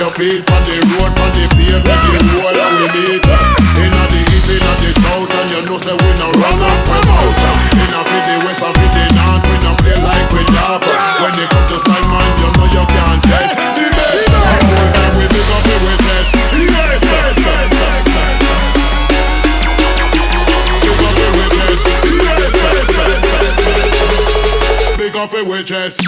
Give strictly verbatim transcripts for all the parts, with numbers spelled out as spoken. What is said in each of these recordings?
your feet on the road, on the pavement, the whole of the beat. Inna the east, inna the south, and you know say we no run up and out. Inna for the west, and for the north, we no play like we laugh. When they come to style, man, you know you can't test. The best, the whole time we pick up the witness. Yes, yes, yes, yes, yes. Pick up the witness. Yes, yes, yes, yes, yes. Pick up the witness.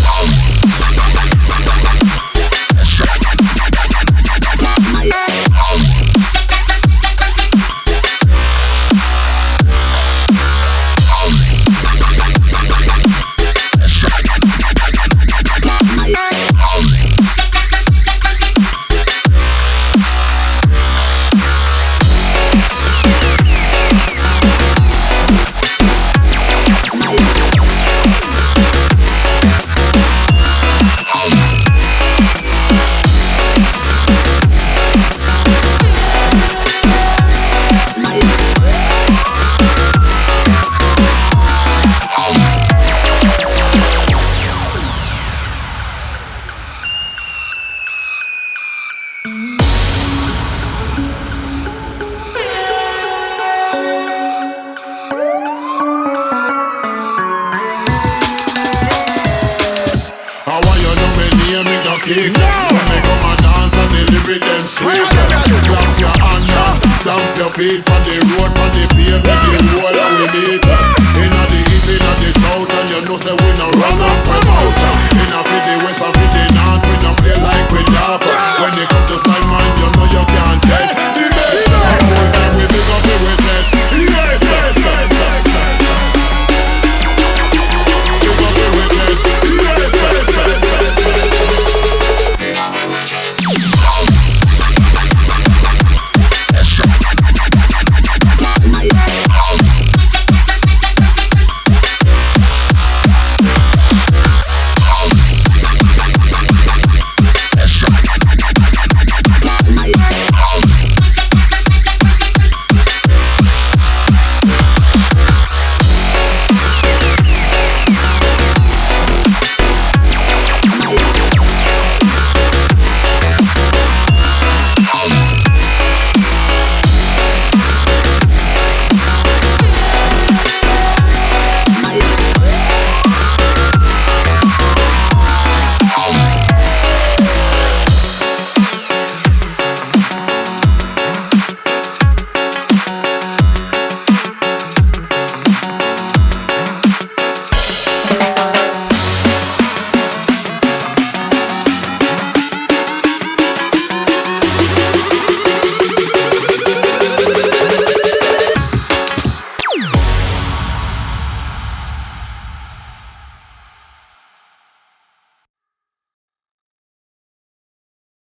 When they come and dance and the lyric them sweet. Clap your hands, stamp your feet on the road, on the pavement.